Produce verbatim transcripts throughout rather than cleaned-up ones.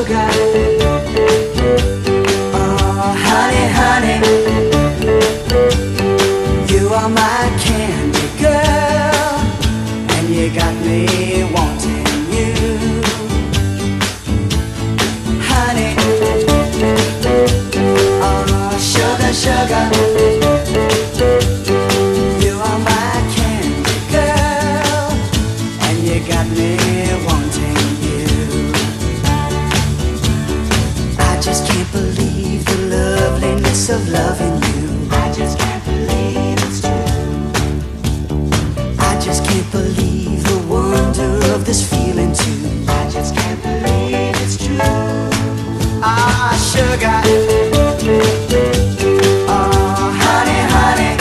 sugar. Oh, honey, honey, you are my candy girl, and you got me wanting you. Honey, oh, sugar, sugar, you are my candy girl, and you got me wanting you. I just can't believe the loveliness of loving you. I just can't believe it's true. I just can't believe the wonder of this feeling too. I just can't believe it's true. Ah, sugar. Oh, honey, honey,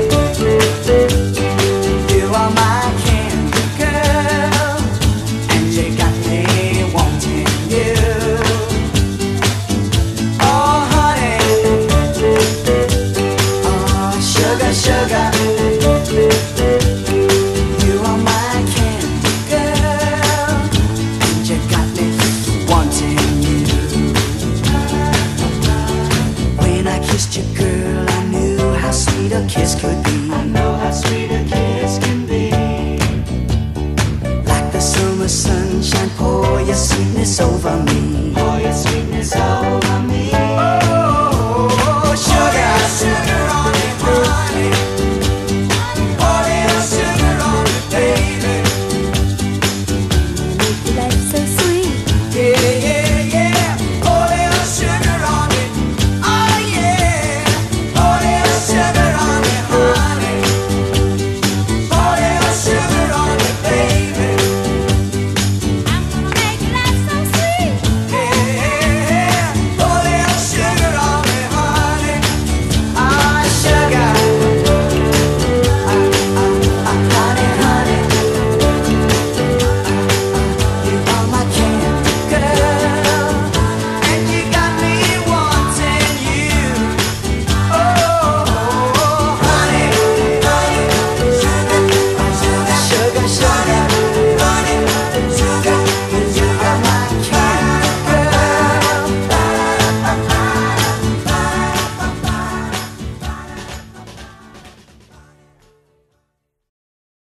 you are my candy girl, and you got me wanting you. Oh, honey, oh, sugar, sugar, you are my candy girl, and you got me wanting you. When I kissed you, girl, I knew how sweet a kiss could be.